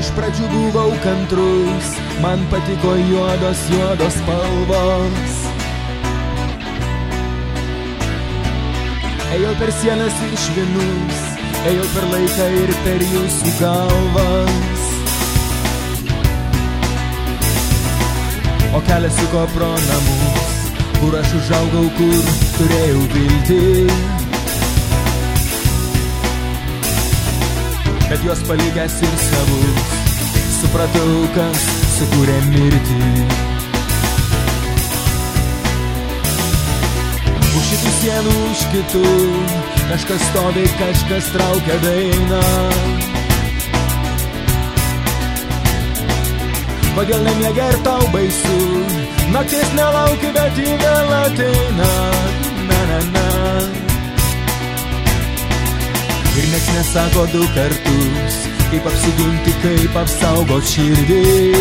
Iš pradžių buvau kantrus, man patiko juodos spalvos. Ėjau per sienas ir švinus, ėjau per laiką ir per jūsų galvas. O kelias suko pro namus, kur aš užaugau, kur turėjau viltį. Bet juos palikęs ir savus, supratau, kas sukūrė mirtį. Už šitų sienų, už kitų, kažkas stovi, kažkas traukia dainą. Kodėl nemiegi ir tau baisu, naktis nelauki, bet ji vėl ateina. Na, na, na. Ir nieks nesako du kartus, kaip apsiginti, kaip apsaugot širdį.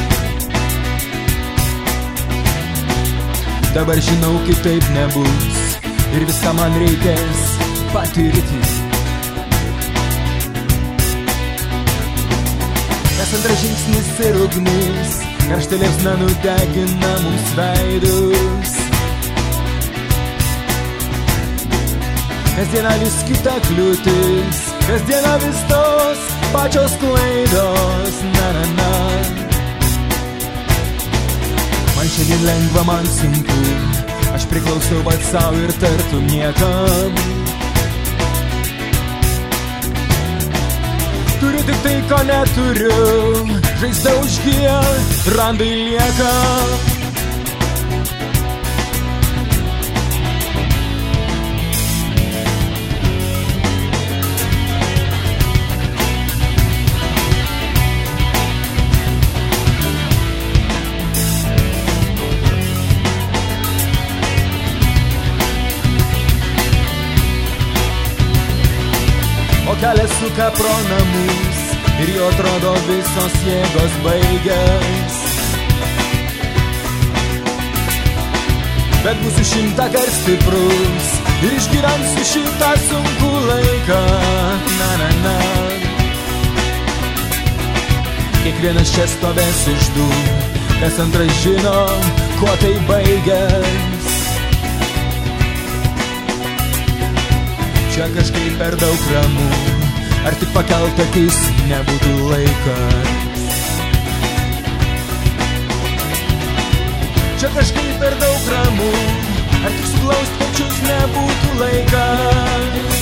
Dabar žinau, kitaip nebus, ir viską man reikės patirti. Nes antras žingsnis ir ugnis, karšta liepsna nudegina mums veidus. Kasdieną vis kita kliūtis, kasdieną vis tos pačios klaidos. Na, na, na. Man šiandien lengva, man sunku, aš priklausau pats savo ir tartum niekam. Turiu tik tai, ko neturiu, žaizda užgyja, randai lieka. Kelias suka pro namus ir jo atrodo visos jėgos baigės. Bet būsiu 100 kart stiprus ir išgyvensiu šitą sunkų laiką. Na, na, na. Kiekvienas čia stovės iš tų, kas antras žino, kuo tai baigės. Čia kažkaip per daug ramu, ar tik pakelt akis nebūtų laikas. Čia kažkaip per daug ramu, ar tik suglaust pečius nebūtų laikas.